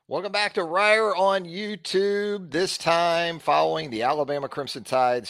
Welcome back to Ryer on YouTube. This time following the Alabama Crimson Tide's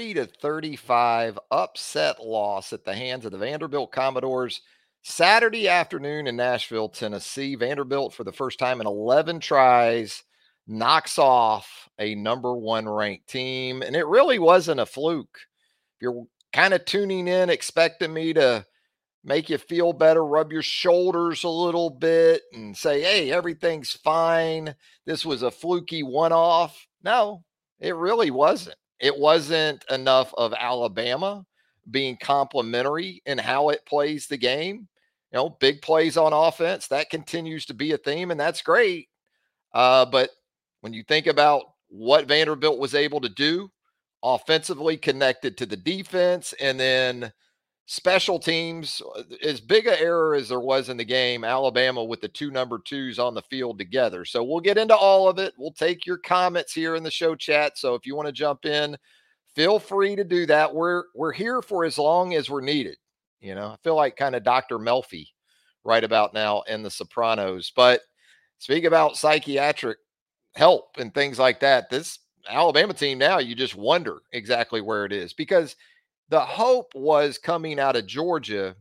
40-35 upset loss at the hands of the Vanderbilt Commodores Saturday afternoon in Nashville, Tennessee. Vanderbilt, for the first time in 11 tries, knocks off a number one ranked team. And it really wasn't a fluke. If you're kind of tuning in, expecting me to make you feel better, rub your shoulders a little bit and say, hey, everything's fine. This was a fluky one off. No, it really wasn't. It wasn't enough of Alabama being complimentary in how it plays the game. Big plays on offense, that continues to be a theme, and that's great. But when you think about what Vanderbilt was able to do offensively, connected to the defense, and then special teams, as big a error as there was in the game, Alabama with the two number twos on the field together. So we'll get into all of it. We'll take your comments here in the show chat. So if you want to jump in, feel free to do that. We're here for as long as we're needed. I feel like kind of Dr. Melfi right about now in The Sopranos. But speak about psychiatric help and things like that. This Alabama team now, you just wonder exactly where it is, because the hope was coming out of Georgia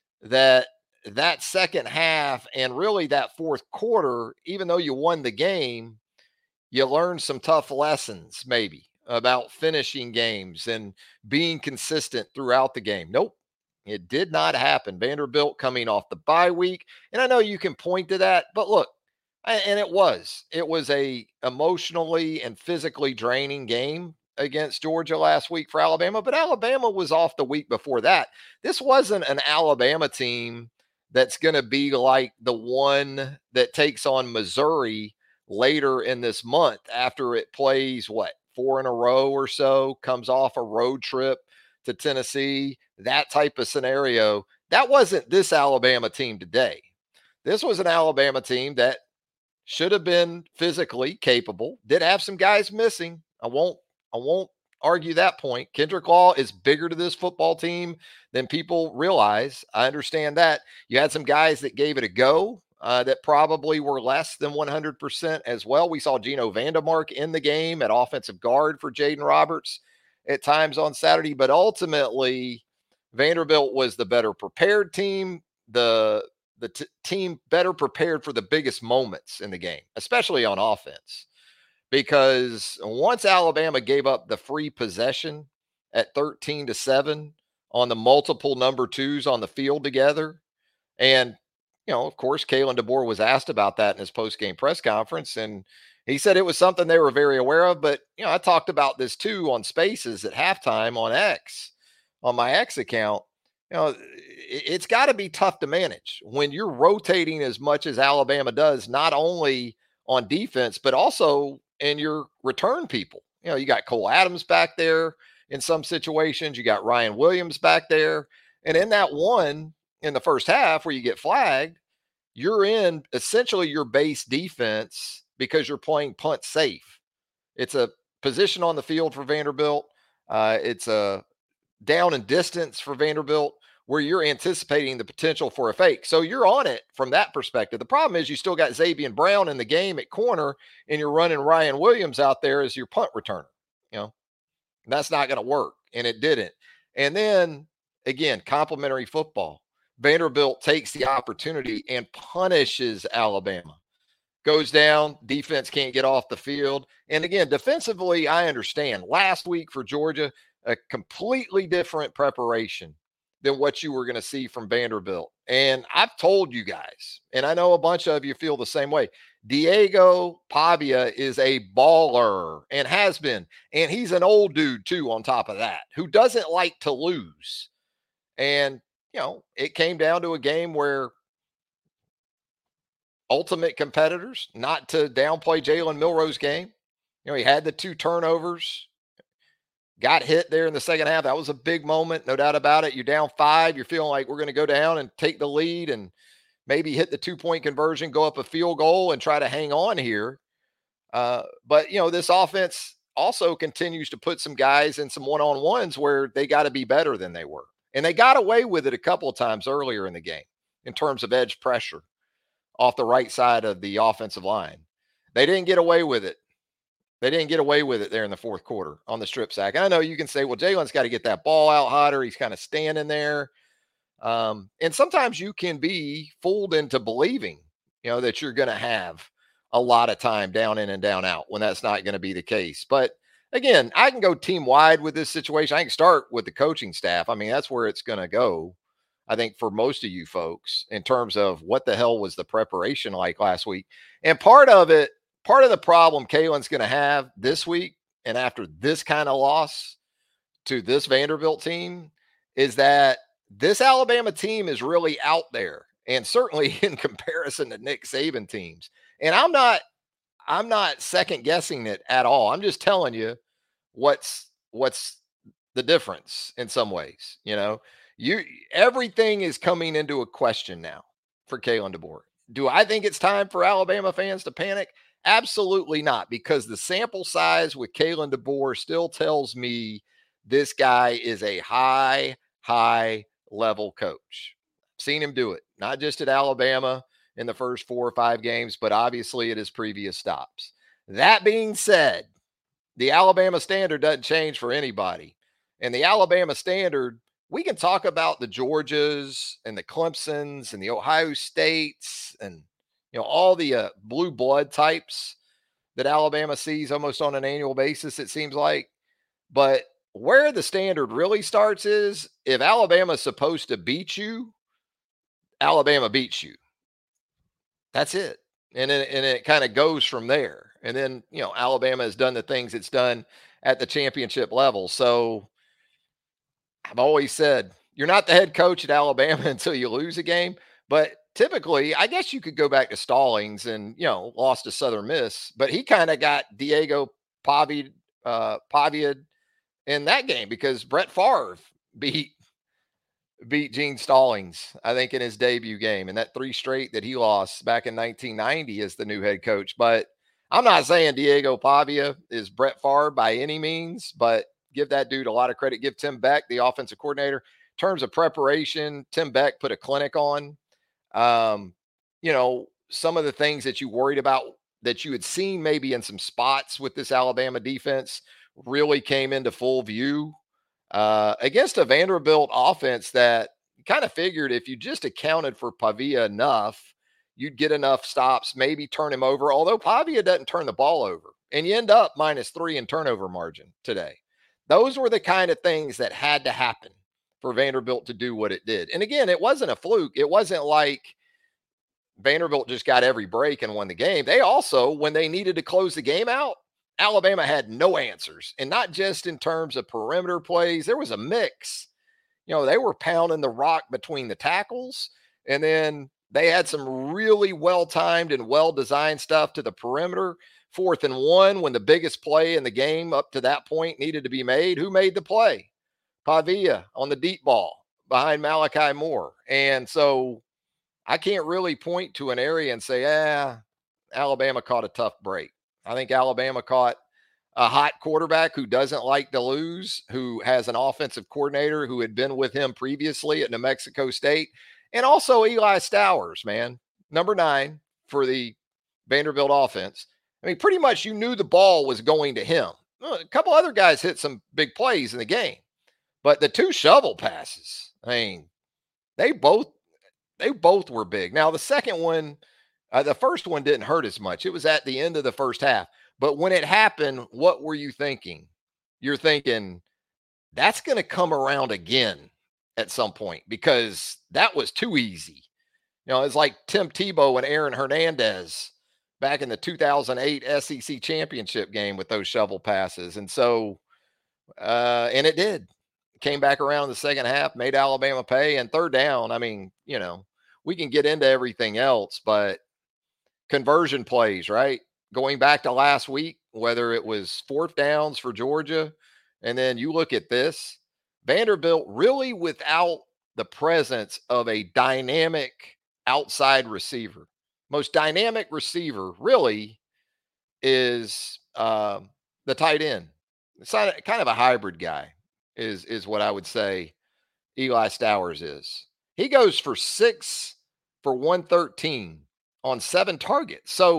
that second half and really that fourth quarter, even though you won the game, you learned some tough lessons maybe about finishing games and being consistent throughout the game. Nope, it did not happen. Vanderbilt coming off the bye week, and I know you can point to that, but look, and it was a emotionally and physically draining game against Georgia last week for Alabama, but Alabama was off the week before that. This wasn't an Alabama team that's going to be like the one that takes on Missouri later in this month after it plays four in a row or so, comes off a road trip to Tennessee, that type of scenario. That wasn't this Alabama team today. This was an Alabama team that should have been physically capable, did have some guys missing. I won't argue that point. Kendrick Law is bigger to this football team than people realize. I understand that. You had some guys that gave it a go that probably were less than 100% as well. We saw Gino Vandermark in the game at offensive guard for Jaden Roberts at times on Saturday, but ultimately Vanderbilt was the better prepared team. The team better prepared for the biggest moments in the game, especially on offense. Because once Alabama gave up the free possession at 13-7 on the multiple number twos on the field together, and of course, Kalen DeBoer was asked about that in his post-game press conference, and he said it was something they were very aware of. But I talked about this too on Spaces at halftime on my X account. It's got to be tough to manage when you're rotating as much as Alabama does, not only on defense, but also in your return people. You got Cole Adams back there in some situations. You got Ryan Williams back there. And in that one in the first half where you get flagged, you're in essentially your base defense because you're playing punt safe. It's a position on the field for Vanderbilt. It's a down and distance for Vanderbilt where you're anticipating the potential for a fake. So you're on it from that perspective. The problem is you still got Xavier Brown in the game at corner, and you're running Ryan Williams out there as your punt returner. That's not going to work, and it didn't. And then, again, complimentary football. Vanderbilt takes the opportunity and punishes Alabama. Goes down, defense can't get off the field. And again, defensively, I understand. Last week for Georgia, a completely different preparation than what you were going to see from Vanderbilt. And I've told you guys, and I know a bunch of you feel the same way. Diego Pavia is a baller and has been. And he's an old dude, too, on top of that, who doesn't like to lose. And, it came down to a game where ultimate competitors, not to downplay Jalen Milroe's game, he had the two turnovers, got hit there in the second half. That was a big moment, no doubt about it. You're down 5. You're feeling like we're going to go down and take the lead and maybe hit the 2-point conversion, go up a field goal and try to hang on here. But this offense also continues to put some guys in some one-on-ones where they got to be better than they were. And they got away with it a couple of times earlier in the game in terms of edge pressure off the right side of the offensive line. They didn't get away with it. They didn't get away with it there in the fourth quarter on the strip sack. And I know you can say, well, Jalen's got to get that ball out hotter. He's kind of standing there. And sometimes you can be fooled into believing, that you're going to have a lot of time down in and down out when that's not going to be the case. But again, I can go team wide with this situation. I can start with the coaching staff. I mean, that's where it's going to go. I think for most of you folks in terms of what the hell was the preparation like last week. And part of the problem Kalen's going to have this week and after this kind of loss to this Vanderbilt team is that this Alabama team is really out there, and certainly in comparison to Nick Saban teams. And I'm not second guessing it at all. I'm just telling you what's the difference in some ways. Everything is coming into a question now for Kalen DeBoer. Do I think it's time for Alabama fans to panic? Absolutely not, because the sample size with Kalen DeBoer still tells me this guy is a high level coach. Seen him do it, not just at Alabama in the first 4 or 5 games, but obviously at his previous stops. That being said, the Alabama standard doesn't change for anybody. And the Alabama standard, we can talk about the Georgias and the Clemsons and the Ohio States and all the blue blood types that Alabama sees almost on an annual basis, it seems like. But where the standard really starts is if Alabama is supposed to beat you, Alabama beats you. That's it. And it kind of goes from there. And then, Alabama has done the things it's done at the championship level. So I've always said, you're not the head coach at Alabama until you lose a game. But typically, I guess you could go back to Stallings and, lost to Southern Miss. But he kind of got Diego Pavia in that game because Brett Favre beat Gene Stallings, I think, in his debut game. And that 3 straight that he lost back in 1990 as the new head coach. But I'm not saying Diego Pavia is Brett Favre by any means, but give that dude a lot of credit. Give Tim Beck, the offensive coordinator. In terms of preparation, Tim Beck put a clinic on. Some of the things that you worried about that you had seen maybe in some spots with this Alabama defense really came into full view against a Vanderbilt offense that kind of figured if you just accounted for Pavia enough, you'd get enough stops, maybe turn him over, although Pavia doesn't turn the ball over. And you end up -3 in turnover margin today. Those were the kind of things that had to happen for Vanderbilt to do what it did. And again, it wasn't a fluke. It wasn't like Vanderbilt just got every break and won the game. They also, when they needed to close the game out, Alabama had no answers, and not just in terms of perimeter plays. There was a mix. They were pounding the rock between the tackles, and then they had some really well-timed and well-designed stuff to the perimeter. 4th and 1, when the biggest play in the game up to that point needed to be made. Who made the play? Pavia on the deep ball behind Malachi Moore. And so I can't really point to an area and say, Alabama caught a tough break. I think Alabama caught a hot quarterback who doesn't like to lose, who has an offensive coordinator who had been with him previously at New Mexico State, and also Eli Stowers, man, number 9 for the Vanderbilt offense. I mean, pretty much you knew the ball was going to him. A couple other guys hit some big plays in the game, but the 2 shovel passes, I mean, they both were big. Now, the second one, the first one didn't hurt as much. It was at the end of the first half. But when it happened, what were you thinking? You're thinking, that's going to come around again at some point because that was too easy. It's like Tim Tebow and Aaron Hernandez back in the 2008 SEC championship game with those shovel passes. And so, and it did. Came back around in the second half, made Alabama pay. And third down, I mean, we can get into everything else, but conversion plays, right? Going back to last week, whether it was 4th downs for Georgia, and then you look at this, Vanderbilt really without the presence of a dynamic outside receiver. Most dynamic receiver really is the tight end. It's kind of a hybrid guy is what I would say Eli Stowers is. He goes for 6 for 113 on 7 targets. So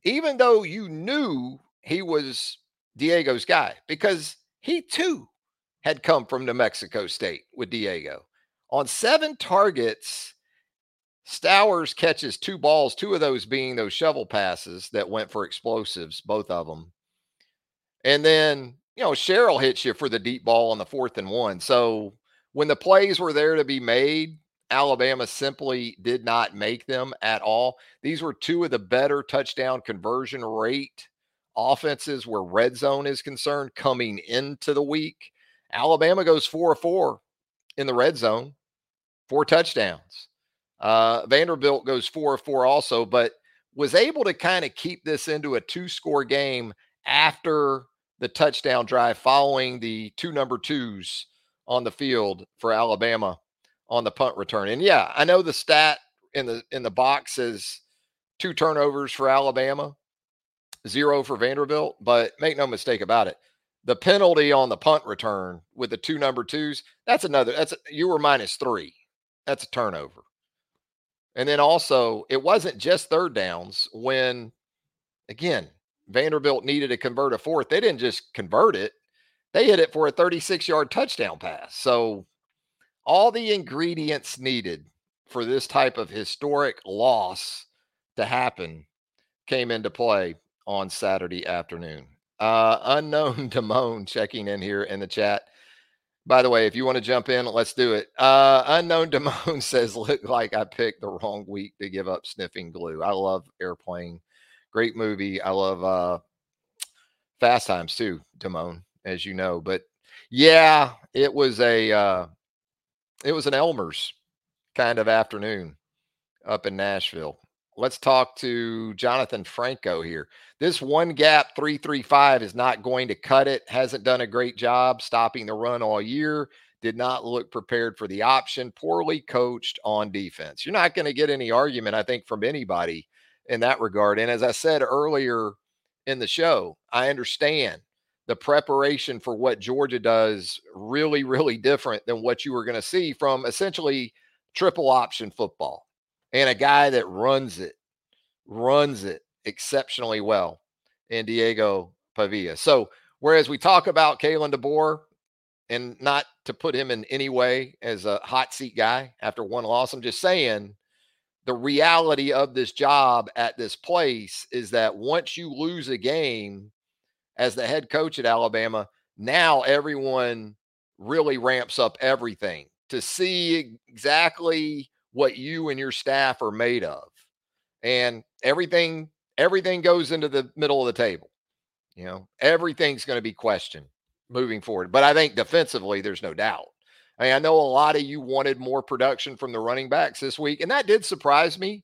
even though you knew he was Diego's guy, because he too had come from New Mexico State with Diego. On 7 targets, Stowers catches 2 balls, 2 of those being those shovel passes that went for explosives, both of them. And then, Sherrill hits you for the deep ball on the 4th and 1. So when the plays were there to be made, Alabama simply did not make them at all. These were 2 of the better touchdown conversion rate offenses where red zone is concerned coming into the week. Alabama goes 4 of 4 in the red zone, 4 touchdowns. Vanderbilt goes 4 of 4 also, but was able to kind of keep this into a 2-score game after the touchdown drive following the 2 number 2s on the field for Alabama on the punt return. And yeah, I know the stat in the box is 2 turnovers for Alabama, 0 for Vanderbilt, but make no mistake about it. The penalty on the punt return with the 2 number 2s, you were -3. That's a turnover. And then also, it wasn't just third downs when, again, Vanderbilt needed to convert a 4th. They didn't just convert it. They hit it for a 36-yard touchdown pass. So all the ingredients needed for this type of historic loss to happen came into play on Saturday afternoon. Unknown Damone checking in here in the chat. By the way, if you want to jump in, let's do it. Unknown Damone says, look like I picked the wrong week to give up sniffing glue. I love Airplane. Great movie. I love Fast Times too, Damone, as you know. But yeah, it was an Elmer's kind of afternoon up in Nashville. Let's talk to Jonathan Franco here. This one gap 3-3-5 is not going to cut it. Hasn't done a great job stopping the run all year. Did not look prepared for the option. Poorly coached on defense. You're not going to get any argument, I think, from anybody in that regard. And as I said earlier in the show, I understand the preparation for what Georgia does really, really different than what you were going to see from essentially triple option football. And a guy that runs it exceptionally well in Diego Pavia. So whereas we talk about Kalen DeBoer, and not to put him in any way as a hot seat guy after one loss, I'm just saying the reality of this job at this place is that once you lose a game as the head coach at Alabama, now everyone really ramps up everything to see exactly what you and your staff are made of. And everything goes into the middle of the table. Everything's going to be questioned moving forward. But I think defensively, there's no doubt. I mean, I know a lot of you wanted more production from the running backs this week, and that did surprise me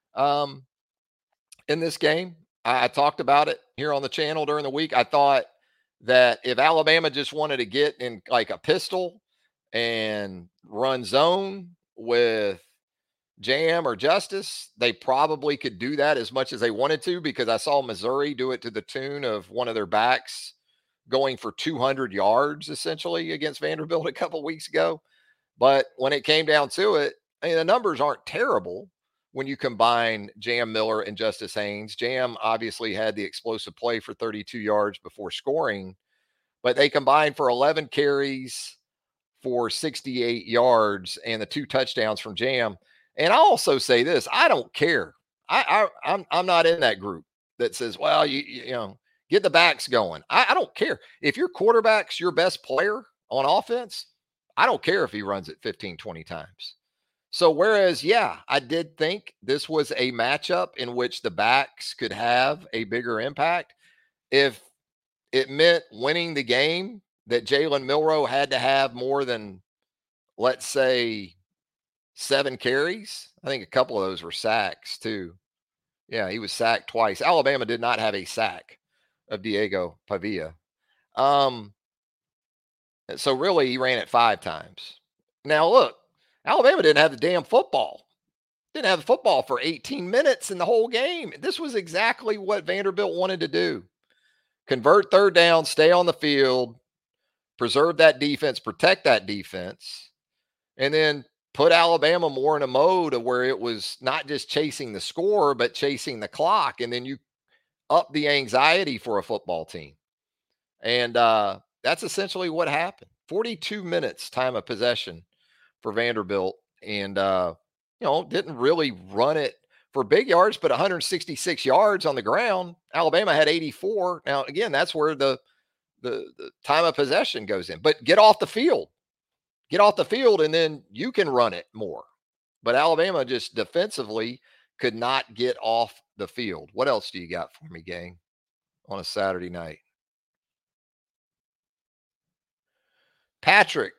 in this game. I talked about it here on the channel during the week. I thought that if Alabama just wanted to get in like a pistol and run zone with Jam or Justice, they probably could do that as much as they wanted to, because I saw Missouri do it to the tune of one of their backs going for 200 yards essentially against Vanderbilt a couple weeks ago. But when it came down to it, I mean, the numbers aren't terrible when you combine Jam Miller and Justice Haynes. Jam obviously had the explosive play for 32 yards before scoring, but they combined for 11 carries for 68 yards and the 2 touchdowns from Jam. And I'll also say this: I don't care. I'm not in that group that says, well, you know, get the backs going. I don't care. If your quarterback's your best player on offense, I don't care if he runs it 15, 20 times. So whereas, yeah, I did think this was a matchup in which the backs could have a bigger impact. If it meant winning the game, that Jalen Milroe had to have more than, let's say, 7 carries. I think a couple of those were sacks too. Yeah, he was sacked twice. Alabama did not have a sack of Diego Pavia. So really he ran it 5 times. Now look, Alabama didn't have the damn football. Didn't have the football for 18 minutes in the whole game. This was exactly what Vanderbilt wanted to do. Convert third down, stay on the field, preserve that defense, protect that defense, and then put Alabama more in a mode of where it was not just chasing the score, but chasing the clock. And then you up the anxiety for a football team. And that's essentially what happened. 42 minutes time of possession for Vanderbilt. And, didn't really run it for big yards, but 166 yards on the ground. Alabama had 84. Now, again, that's where the time of possession goes in. But get off the field. Get off the field, and then you can run it more. But Alabama just defensively could not get off the field. What else do you got for me, gang, on a Saturday night? Patrick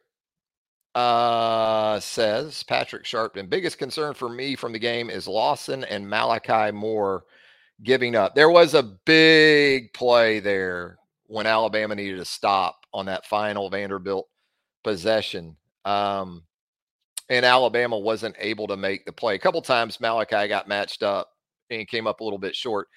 says, Patrick Sharpton, biggest concern for me from the game is Lawson and Malachi Moore giving up. There was a big play there when Alabama needed to stop on that final Vanderbilt possession. And Alabama wasn't able to make the play. A couple times Malachi got matched up and came up a little bit short.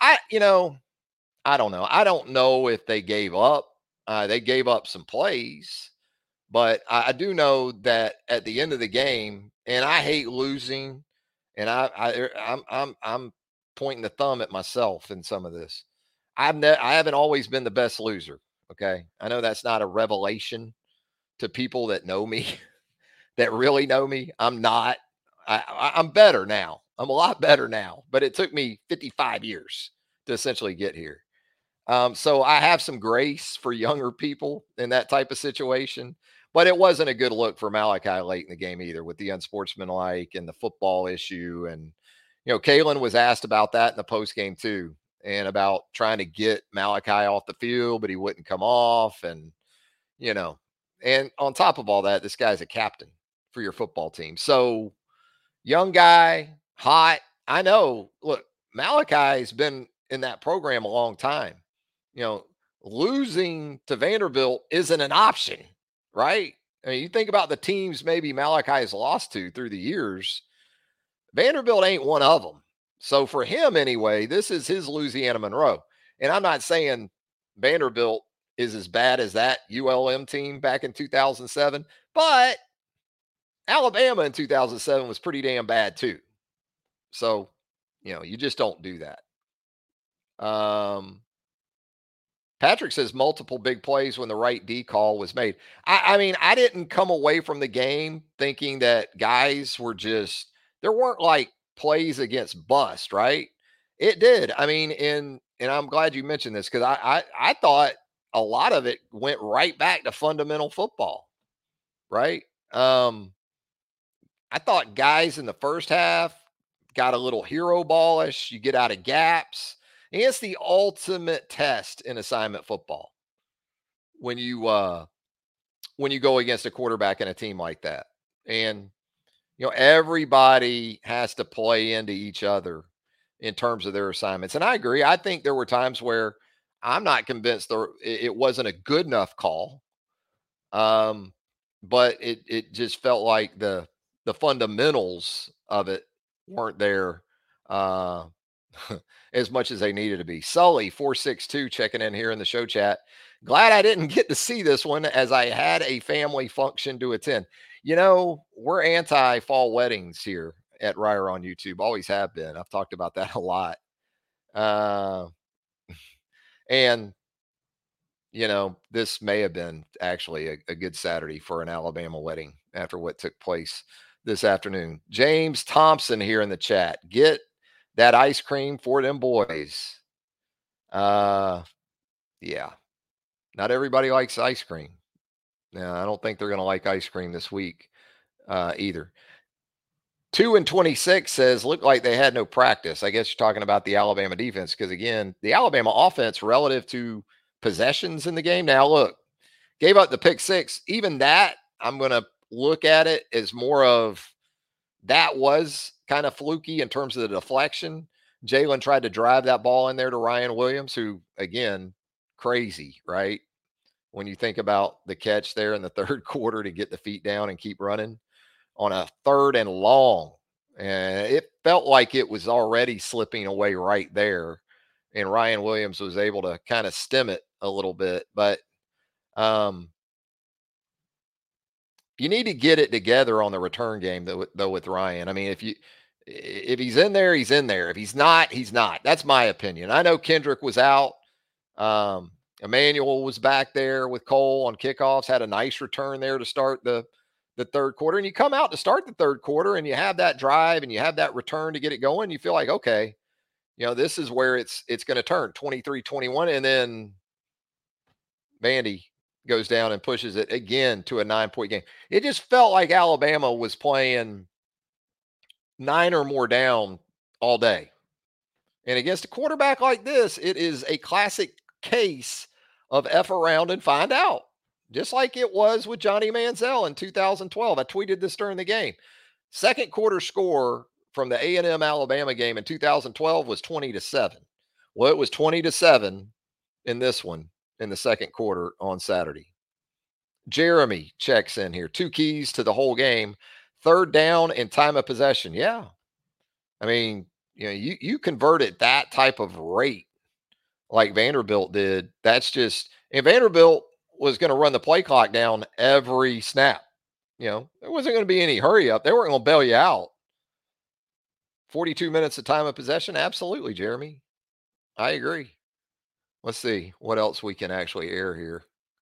I don't know. I don't know if they gave up. They gave up some plays, but I do know that at the end of the game, and I hate losing, and I'm pointing the thumb at myself in some of this. I haven't always been the best loser. Okay, I know that's not a revelation to people that know me, that really know me. I'm not. I'm better now. I'm a lot better now, but it took me 55 years to essentially get here. So I have some grace for younger people in that type of situation, but it wasn't a good look for Malachi late in the game either, with the unsportsmanlike and the football issue. And, Kalen was asked about that in the post game too, and about trying to get Malachi off the field, but he wouldn't come off. And, and on top of all that, this guy's a captain for your football team. So young guy, hot. I know, look, Malachi's been in that program a long time. Losing to Vanderbilt isn't an option, right? I mean, you think about the teams maybe Malachi has lost to through the years. Vanderbilt ain't one of them. So for him anyway, this is his Louisiana Monroe. And I'm not saying Vanderbilt is as bad as that ULM team back in 2007, but Alabama in 2007 was pretty damn bad too. So, you just don't do that. Patrick says multiple big plays when the right D call was made. I mean, I didn't come away from the game thinking that guys were there weren't like plays against bust, right? It did. I mean, and I'm glad you mentioned this, because I thought a lot of it went right back to fundamental football, right? I thought guys in the first half got a little hero ballish. You get out of gaps. And it's the ultimate test in assignment football when you go against a quarterback in a team like that. And everybody has to play into each other in terms of their assignments. And I agree. I think there were times where I'm not convinced it wasn't a good enough call. But it just felt like the fundamentals of it weren't there as much as they needed to be. Sully 462 checking in here in the show chat. Glad I didn't get to see this one, as I had a family function to attend. We're anti fall weddings here at Ryer on YouTube. Always have been. I've talked about that a lot. And this may have been actually a good Saturday for an Alabama wedding after what took place this afternoon. James Thompson here in the chat. Get that ice cream for them boys. Yeah. Not everybody likes ice cream. Now, I don't think they're going to like ice cream this week either. 2-26 says, looked like they had no practice. I guess you're talking about the Alabama defense, because, again, the Alabama offense relative to possessions in the game. Now, look, gave up the pick six. Even that, I'm going to look at it as more of that was kind of fluky in terms of the deflection. Jalen tried to drive that ball in there to Ryan Williams, who, again, crazy, right? When you think about the catch there in the third quarter to get the feet down and keep running on a 3rd and long. And it felt like it was already slipping away right there. And Ryan Williams was able to kind of stem it a little bit. But you need to get it together on the return game, though, with Ryan. I mean, If he's in there, he's in there. If he's not, he's not. That's my opinion. I know Kendrick was out. Emmanuel was back there with Cole on kickoffs, had a nice return there to start the third quarter. And you come out to start the third quarter and you have that drive and you have that return to get it going. You feel like, okay, this is where it's going to turn 23-21. And then Vandy goes down and pushes it again to a 9-point game. It just felt like Alabama was playing 9 or more down all day. And against a quarterback like this, it is a classic case of F around and find out. Just like it was with Johnny Manziel in 2012. I tweeted this during the game. Second quarter score from the A&M Alabama game in 2012 was 20-7. Well, it was 20-7 in this one in the second quarter on Saturday. Jeremy checks in here. 2 keys to the whole game. Third down and time of possession. Yeah. I mean, you convert at that type of rate like Vanderbilt did. That's just, and Vanderbilt was going to run the play clock down every snap. There wasn't going to be any hurry up. They weren't going to bail you out. 42 minutes of time of possession. Absolutely, Jeremy. I agree. Let's see what else we can actually air here.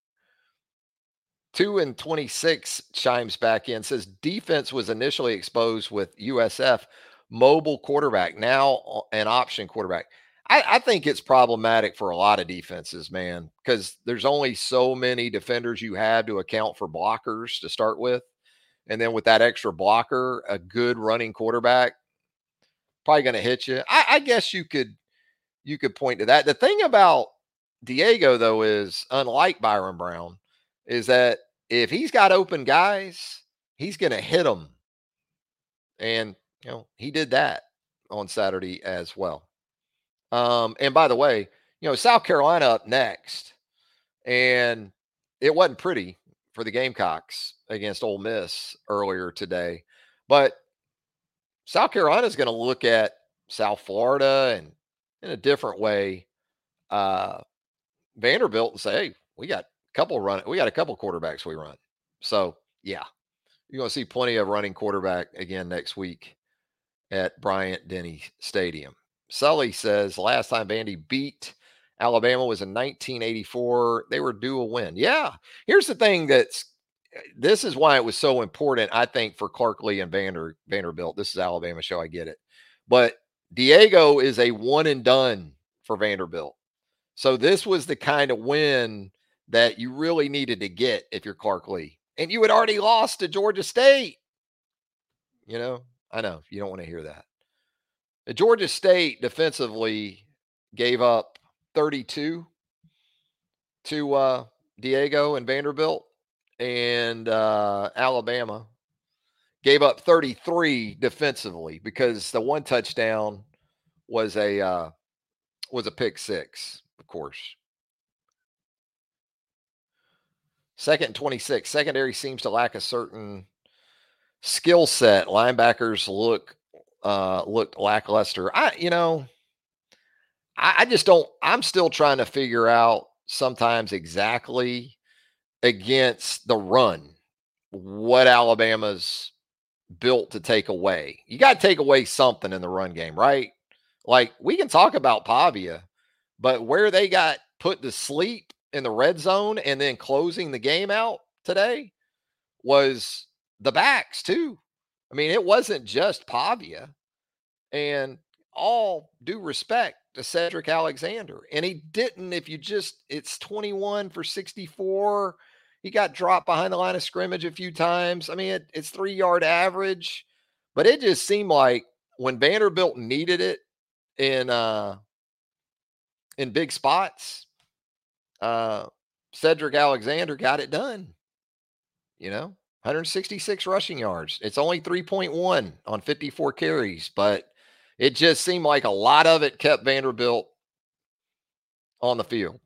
2 and 26 chimes back in, says defense was initially exposed with USF mobile quarterback, now an option quarterback. I think it's problematic for a lot of defenses, man, because there's only so many defenders you have to account for blockers to start with. And then with that extra blocker, a good running quarterback probably going to hit you. I guess you could point to that. The thing about Diego, though, is unlike Byron Brown, is that if he's got open guys, he's going to hit them. And, he did that on Saturday as well. And by the way, South Carolina up next, and it wasn't pretty for the Gamecocks against Ole Miss earlier today, but South Carolina is going to look at South Florida and in a different way, Vanderbilt, and say, hey, we got a couple quarterbacks we run. So yeah, you're going to see plenty of running quarterback again next week at Bryant-Denny Stadium. Sully says last time Vandy beat Alabama was in 1984. They were due a win. Yeah. Here's the thing this is why it was so important, I think, for Clark Lee and Vanderbilt. This is Alabama show. I get it. But Diego is a one and done for Vanderbilt. So this was the kind of win that you really needed to get if you're Clark Lee. And you had already lost to Georgia State. I know you don't want to hear that. Georgia State defensively gave up 32 to Diego and Vanderbilt, and Alabama gave up 33 defensively because the one touchdown was a pick six, of course. Second and 26. Secondary seems to lack a certain skill set. Linebackers looked lackluster. I just don't. I'm still trying to figure out sometimes exactly against the run what Alabama's built to take away. You got to take away something in the run game, right? Like, we can talk about Pavia, but where they got put to sleep in the red zone and then closing the game out today was the backs too. I mean, it wasn't just Pavia. And all due respect to Cedric Alexander. And he didn't, it's 21 for 64. He got dropped behind the line of scrimmage a few times. I mean, it's 3-yard average, but it just seemed like when Vanderbilt needed it in big spots, Cedric Alexander got it done. 166 rushing yards. It's only 3.1 on 54 carries, but it just seemed like a lot of it kept Vanderbilt on the field.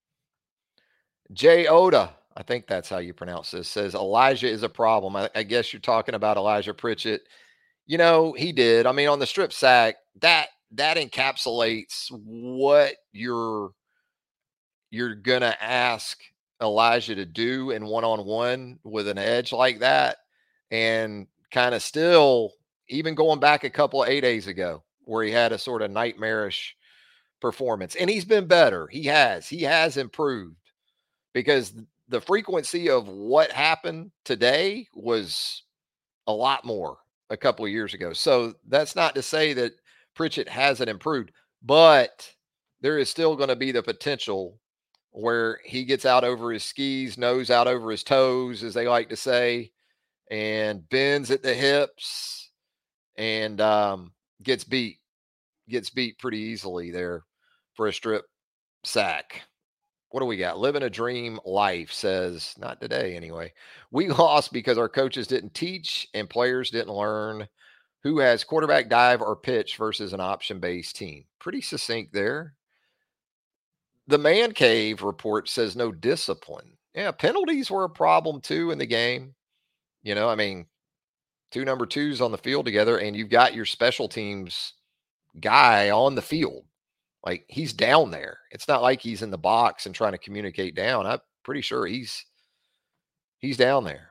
Jay Oda, I think that's how you pronounce this, says Elijah is a problem. I guess you're talking about Elijah Pritchett. He did. I mean, on the strip sack, that encapsulates what you're going to ask Elijah to do in one-on-one with an edge like that, and kind of still even going back a couple of 8 days ago, where he had a sort of nightmarish performance. And he's been better. He has improved because the frequency of what happened today was a lot more a couple of years ago. So that's not to say that Pritchett hasn't improved, but there is still going to be the potential where he gets out over his skis, nose out over his toes, as they like to say, and bends at the hips and gets beat, gets beat pretty easily there for a strip sack. What do we got? Living a dream life says, not today anyway. We lost because our coaches didn't teach and players didn't learn who has quarterback dive or pitch versus an option based team. Pretty succinct there. The man cave report says no discipline. Yeah, penalties were a problem too in the game. I mean, two number twos on the field together, and you've got your special teams guy on the field. Like he's down there. It's not like he's in the box and trying to communicate down. I'm pretty sure he's down there.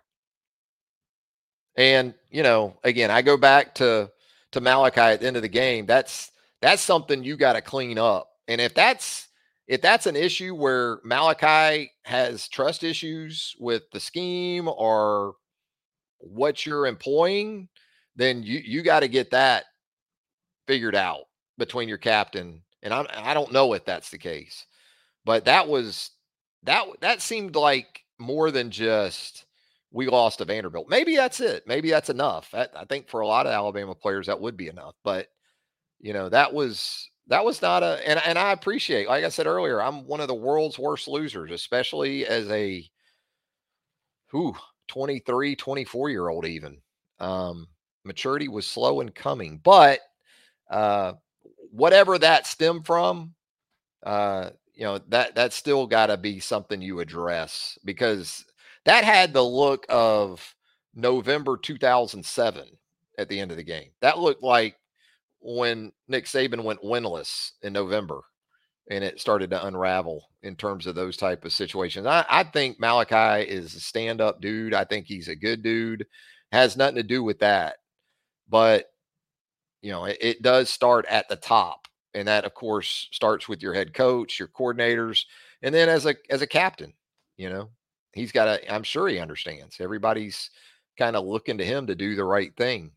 And again, I go back to Malachi at the end of the game. That's something you got to clean up. And if that's an issue where Malachi has trust issues with the scheme or what you're employing, then you got to get that figured out between your captain. And I don't know if that's the case, but that seemed like more than just we lost to Vanderbilt. Maybe that's it. Maybe that's enough. I think for a lot of Alabama players that would be enough. But that was not and I appreciate, like I said earlier, I'm one of the world's worst losers, especially as a who 23, 24-year old even. Um, Maturity was slow in coming, but uh, whatever that stemmed from, that's still got to be something you address because that had the look of November 2007 at the end of the game. That looked like when Nick Saban went winless in November and it started to unravel in terms of those type of situations. I think Malachi is a stand-up dude. I think he's a good dude. Has nothing to do with that. But, it does start at the top. And that, of course, starts with your head coach, your coordinators, and then as a captain, you know, I'm sure he understands. Everybody's kind of looking to him to do the right thing.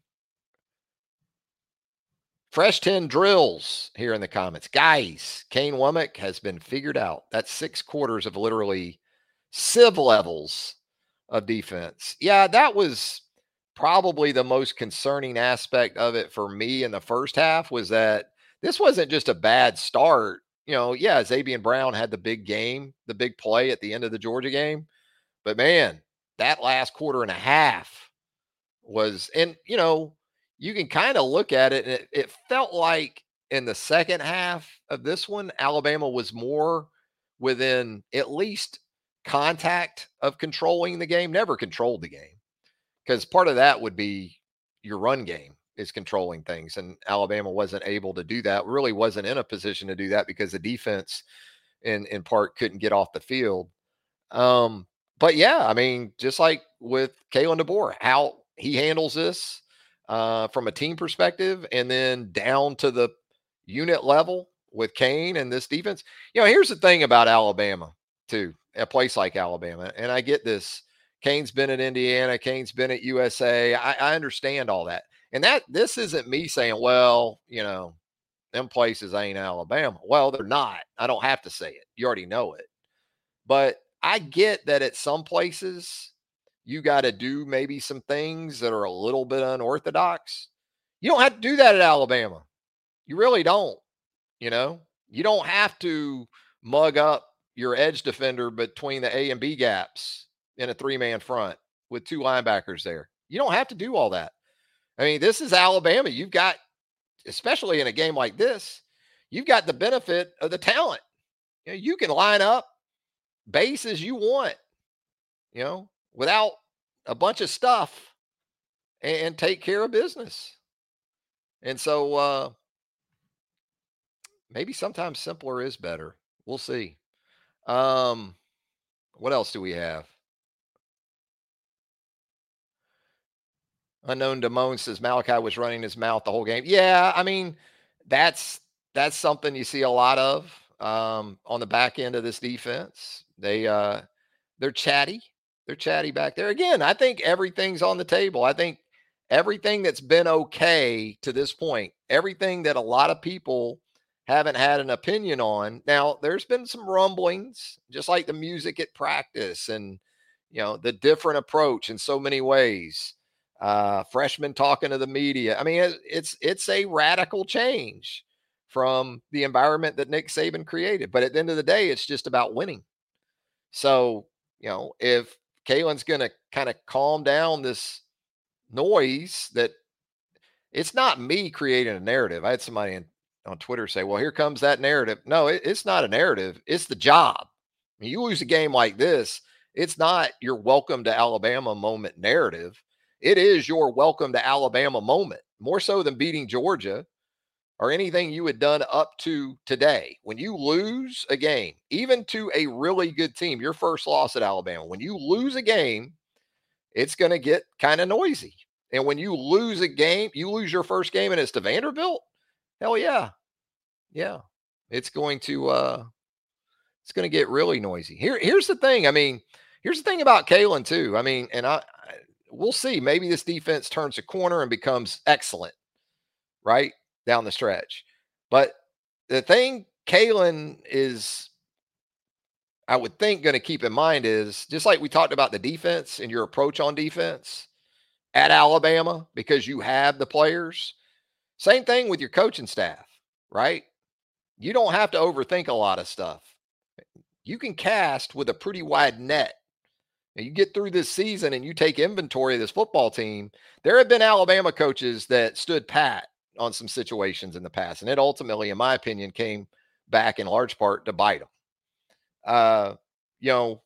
Fresh 10 drills here in the comments. Guys, Kane Womack has been figured out. That's 6 quarters of literally civ levels of defense. Yeah, that was probably the most concerning aspect of it for me in the first half was that this wasn't just a bad start. Yeah, Xavier Brown had the big game, the big play at the end of the Georgia game. But man, that last quarter and a half and you can kind of look at it and it felt like in the second half of this one, Alabama was more within at least contact of controlling the game, never controlled the game. Because part of that would be your run game is controlling things. And Alabama wasn't able to do that, really wasn't in a position to do that because the defense in part couldn't get off the field. But yeah, I mean, just like with Kalen DeBoer, how he handles this from a team perspective, and then down to the unit level with Kane and this defense. Here's the thing about Alabama, too, a place like Alabama, and I get this. Kane's been at Indiana, Kane's been at USA. I understand all that. And this isn't me saying, well, them places ain't Alabama. Well, they're not. I don't have to say it. You already know it. But I get that at some places you got to do maybe some things that are a little bit unorthodox. You don't have to do that at Alabama. You really don't. You don't have to mug up your edge defender between the A and B gaps in a 3-man front with 2 linebackers there. You don't have to do all that. I mean, this is Alabama. You've got, especially in a game like this, you've got the benefit of the talent. You can line up base as you want, without a bunch of stuff and take care of business. And so maybe sometimes simpler is better. We'll see. What else do we have? Unknown Damone says Malachi was running his mouth the whole game. Yeah, I mean, that's that's something you see a lot of on the back end of this defense. They're chatty. They're chatty back there. Again, I think everything's on the table. I think everything that's been okay to this point, everything that a lot of people haven't had an opinion on. Now, there's been some rumblings, just like the music at practice and the different approach in so many ways. Freshmen talking to the media. I mean, it's a radical change from the environment that Nick Saban created. But at the end of the day, it's just about winning. So, if Kalen's going to kind of calm down this noise, that it's not me creating a narrative. I had somebody on Twitter say, well, here comes that narrative. No, it's not a narrative. It's the job. I mean, you lose a game like this, it's not your welcome to Alabama moment narrative. It is your welcome to Alabama moment, more so than beating Georgia or anything you had done up to today. When you lose a game, even to a really good team, your first loss at Alabama, when you lose a game, it's going to get kind of noisy. And when you lose a game, you lose your first game and it's to Vanderbilt. Hell yeah. Yeah. It's going to get really noisy. Here's the thing. I mean, here's the thing about Kalen too. I mean, and we'll see. Maybe this defense turns a corner and becomes excellent, right? Down the stretch. But the thing Kalen is, I would think, going to keep in mind is just like we talked about the defense and your approach on defense at Alabama, because you have the players. Same thing with your coaching staff, right? You don't have to overthink a lot of stuff. You can cast with a pretty wide net. And you get through this season and you take inventory of this football team. There have been Alabama coaches that stood pat on some situations in the past, and it ultimately, in my opinion, came back in large part to bite them. Uh, you know,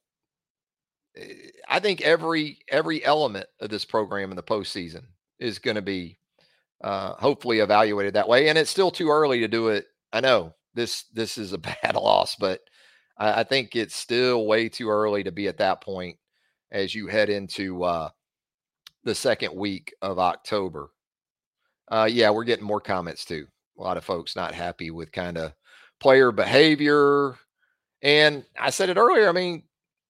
I think every element of this program in the postseason is going to be hopefully evaluated that way. And it's still too early to do it. I know this is a bad loss, but I think it's still way too early to be at that point as you head into the second week of October. Yeah, we're getting more comments too. A lot of folks not happy with kind of player behavior. And I said it earlier. I mean,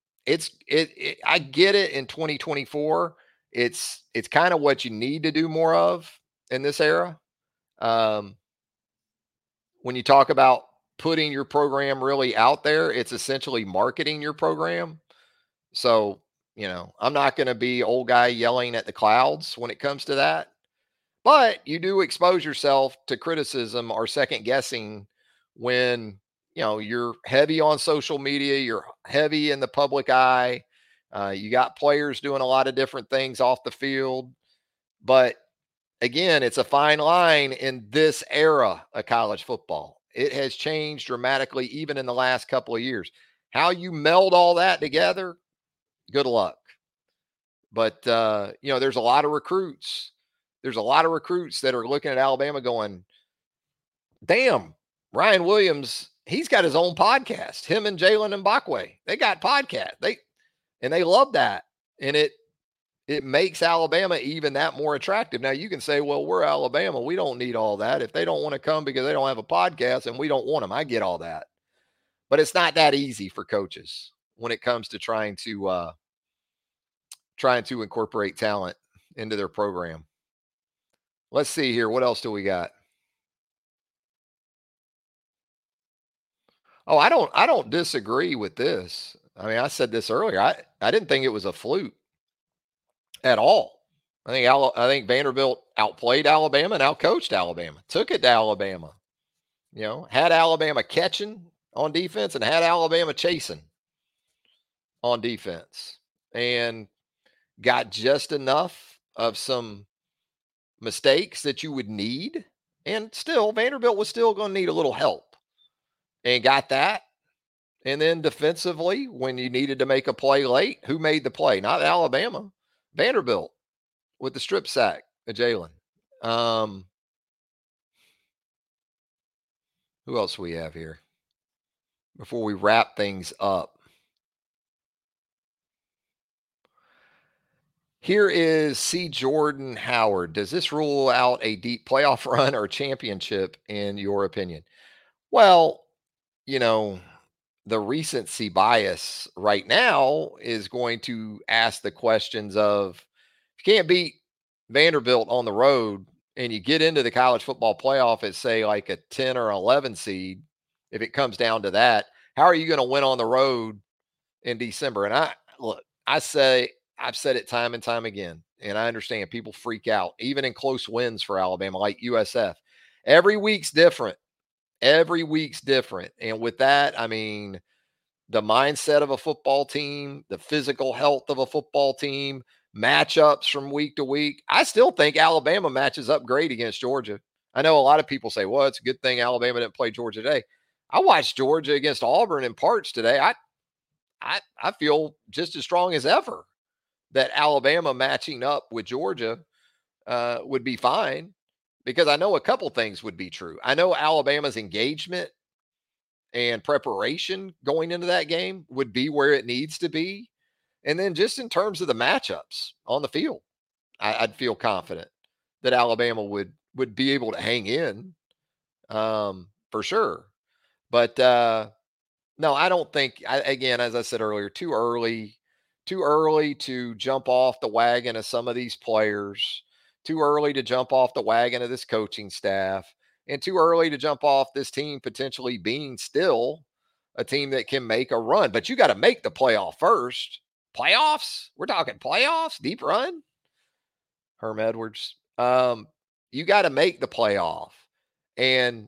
I get it in 2024. It's kind of what you need to do more of in this era. Um, when you talk about putting your program really out there, it's essentially marketing your program. So, I'm not going to be old guy yelling at the clouds when it comes to that. But you do expose yourself to criticism or second guessing when, you're heavy on social media, you're heavy in the public eye. You got players doing a lot of different things off the field. But again, it's a fine line in this era of college football. It has changed dramatically, even in the last couple of years. How you meld all that together, good luck. But, there's a lot of recruits. There's a lot of recruits that are looking at Alabama going, damn, Ryan Williams, he's got his own podcast. Him and Jalen Mbakwe, they got podcast. They love that. And it makes Alabama even that more attractive. Now you can say, well, we're Alabama. We don't need all that. If they don't want to come because they don't have a podcast and we don't want them, I get all that. But it's not that easy for coaches when it comes to trying to incorporate talent into their program. Let's see here. What else do we got? Oh, I don't disagree with this. I mean, I said this earlier. I didn't think it was a fluke at all. I think Vanderbilt outplayed Alabama and outcoached Alabama. Took it to Alabama. Had Alabama catching on defense and had Alabama chasing on defense, and got just enough of some mistakes that you would need. And still, Vanderbilt was still going to need a little help, and got that. And then defensively, when you needed to make a play late, who made the play? Not Alabama, Vanderbilt with the strip sack of Jalen. Who else we have here before we wrap things up? Here is C. Jordan Howard. Does this rule out a deep playoff run or championship, in your opinion? Well, you know, the recency bias right now is going to ask the questions of, if you can't beat Vanderbilt on the road and you get into the college football playoff at, say, like a 10 or 11 seed, if it comes down to that, how are you going to win on the road in December? And I say, I've said it time and time again, and I understand people freak out, even in close wins for Alabama, like USF. Every week's different. Every week's different. And with that, I mean, the mindset of a football team, the physical health of a football team, matchups from week to week. I still think Alabama matches up great against Georgia. I know a lot of people say, well, it's a good thing Alabama didn't play Georgia today. I watched Georgia against Auburn in parts today. I feel just as strong as ever that Alabama matching up with Georgia would be fine, because I know a couple things would be true. I know Alabama's engagement and preparation going into that game would be where it needs to be. And then just in terms of the matchups on the field, I'd feel confident that Alabama would be able to hang in, for sure. But no, I don't think. Again, as I said earlier, too early to jump off the wagon of some of these players, too early to jump off the wagon of this coaching staff, and too early to jump off this team potentially being still a team that can make a run. But you got to make the playoff first. Playoffs? We're talking playoffs? Deep run? Herm Edwards. You got to make the playoff. And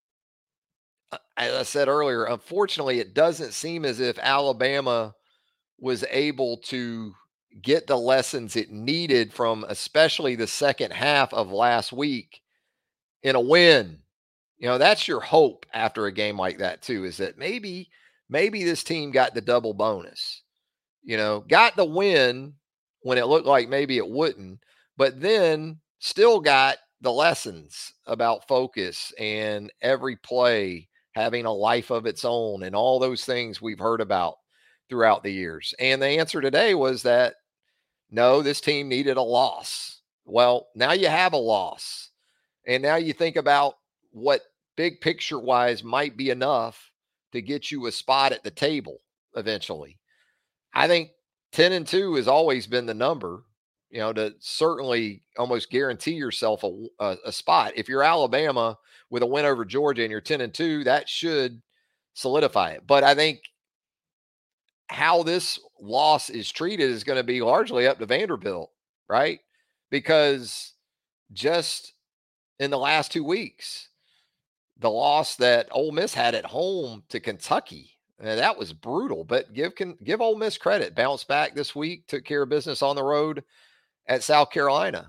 as I said earlier, unfortunately, it doesn't seem as if Alabama was able to get the lessons it needed from especially the second half of last week in a win. That's your hope after a game like that too, is that maybe this team got the double bonus. Got the win when it looked like maybe it wouldn't, but then still got the lessons about focus and every play having a life of its own and all those things we've heard about throughout the years. And the answer today was that no, this team needed a loss. Well, now you have a loss. And now you think about what big picture wise might be enough to get you a spot at the table eventually. I think 10-2 has always been the number, to certainly almost guarantee yourself a spot. If you're Alabama with a win over Georgia and you're 10-2, that should solidify it. But I think how this loss is treated is going to be largely up to Vanderbilt, right? Because just in the last 2 weeks, the loss that Ole Miss had at home to Kentucky, that was brutal. But give Ole Miss credit. Bounced back this week, took care of business on the road at South Carolina.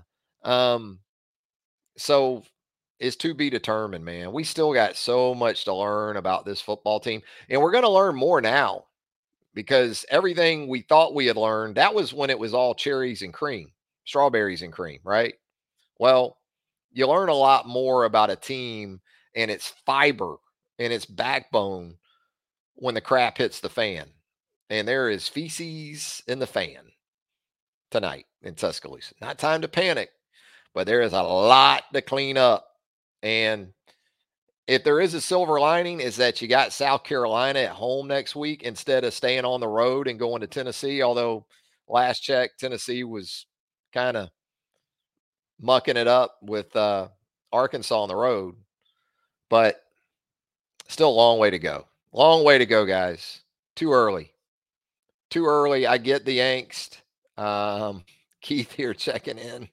So it's to be determined, man. We still got so much to learn about this football team, and we're going to learn more now, because everything we thought we had learned, that was when it was all cherries and cream, strawberries and cream, right? Well, you learn a lot more about a team and its fiber and its backbone when the crap hits the fan. And there is feces in the fan tonight in Tuscaloosa. Not time to panic, but there is a lot to clean up. And if there is a silver lining, is that you got South Carolina at home next week instead of staying on the road and going to Tennessee. Although last check, Tennessee was kind of mucking it up with Arkansas on the road. But still a long way to go. Long way to go, guys. Too early. Too early. I get the angst. Keith here checking in.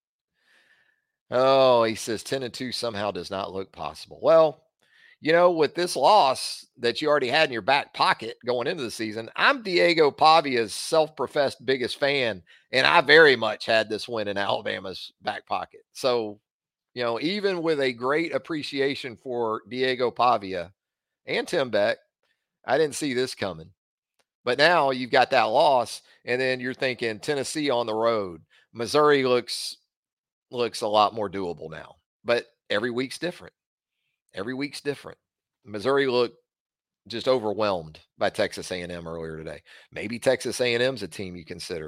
Oh, he says 10-2 somehow does not look possible. Well, with this loss that you already had in your back pocket going into the season, I'm Diego Pavia's self-professed biggest fan, and I very much had this win in Alabama's back pocket. So, even with a great appreciation for Diego Pavia and Tim Beck, I didn't see this coming. But now you've got that loss, and then you're thinking Tennessee on the road. Missouri looks a lot more doable now. But every week's different. Every week's different. Missouri looked just overwhelmed by Texas A&M earlier today. Maybe Texas A&M's a team you consider.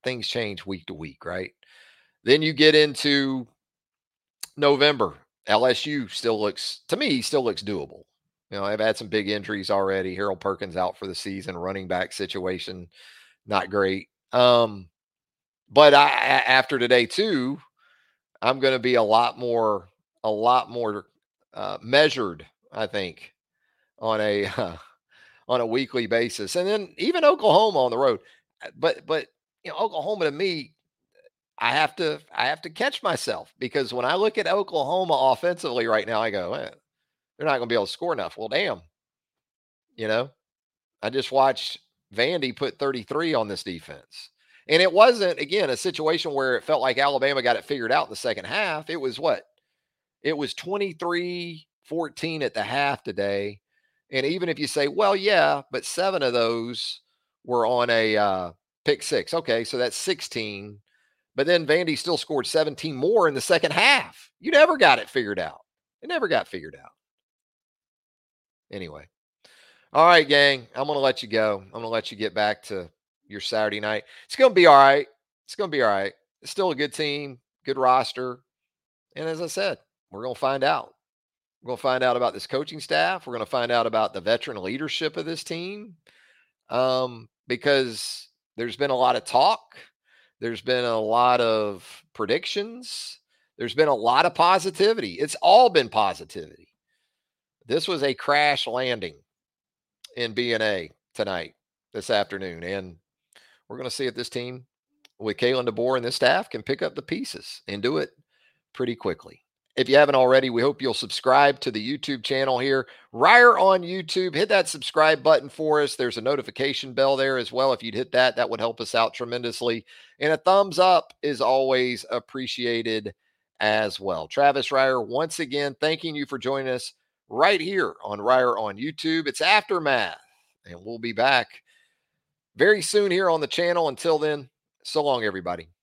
things change week to week, right? Then you get into November. LSU still looks, to me, still looks doable. You know, I've had some big injuries already. Harold Perkins out for the season, running back situation, not great. But after today too, I'm going to be a lot more measured, I think, on a on a weekly basis. And then even Oklahoma on the road. But Oklahoma to me, I have to catch myself because when I look at Oklahoma offensively right now, I go, they're not going to be able to score enough. Well, damn, you know, I just watched Vandy put 33 on this defense. And it wasn't, again, a situation where it felt like Alabama got it figured out in the second half. It was what? It was 23-14 at the half today. And even if you say, well, yeah, but 7 of those were on a pick six. Okay, so that's 16. But then Vandy still scored 17 more in the second half. You never got it figured out. It never got figured out. Anyway. All right, gang. I'm going to let you go. I'm going to let you get back to your Saturday night. It's going to be all right. It's going to be all right. It's still a good team, good roster. And as I said, we're going to find out. We're going to find out about this coaching staff. We're going to find out about the veteran leadership of this team because there's been a lot of talk. There's been a lot of predictions. There's been a lot of positivity. It's all been positivity. This was a crash landing in BNA tonight, this afternoon. And we're going to see if this team with Kalen DeBoer and this staff can pick up the pieces and do it pretty quickly. If you haven't already, we hope you'll subscribe to the YouTube channel here. Ryer on YouTube, hit that subscribe button for us. There's a notification bell there as well. If you'd hit that, that would help us out tremendously. And a thumbs up is always appreciated as well. Travis Ryer, once again, thanking you for joining us right here on Ryer on YouTube. It's Aftermath, and we'll be back very soon here on the channel. Until then, so long, everybody.